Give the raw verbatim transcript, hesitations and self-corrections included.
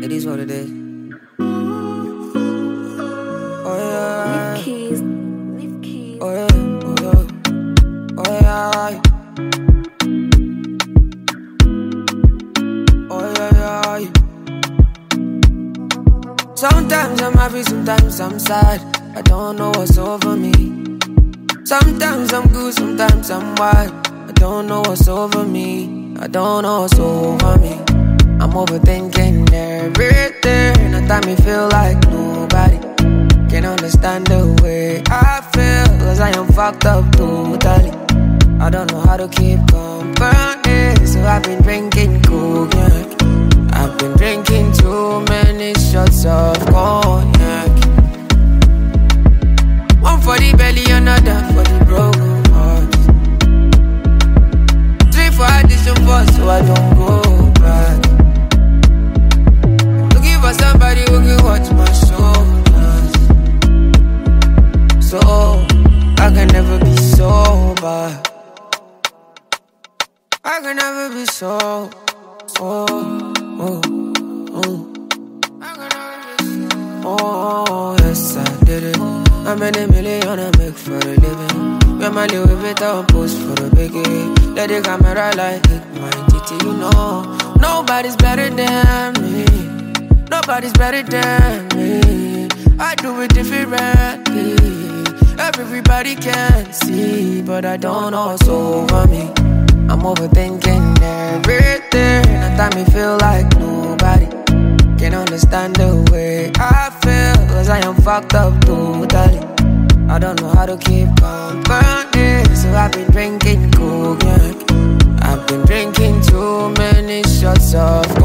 It is what it is. Oh yeah. Leave keys. Leave keys. Oh yeah. Oh yeah. Oh yeah. Oh yeah, yeah. Sometimes I'm happy, sometimes I'm sad. I don't know what's over me. Sometimes I'm good, sometimes I'm wild. I don't know what's over me. I don't know what's over me. I'm overthinking everything. At time me feel like nobody can understand the way I feel, cause I am fucked up totally. I don't know how to keep company, so I've been drinking cognac. I've been drinking too many shots of cognac. One for the belly, another for the broken heart. Three for addition four, so I don't go back. Looking for somebody who can watch my shoulders, so I can never be sober. I can never be so, so, oh, oh. I can never be so. Oh, yes, I did it. How many million I make for a living? Where my Louis Vuitton post for a biggie. Let the camera like hit my titty, you know. Nobody's better than me. Nobody's better than me. I do it differently. Everybody can see, but I don't know what's over me. I'm overthinking everything. At time me feel like nobody can understand the way I feel, cause I am fucked up totally. I don't know how to keep company, so I've been drinking cognac. I've been drinking too many shots of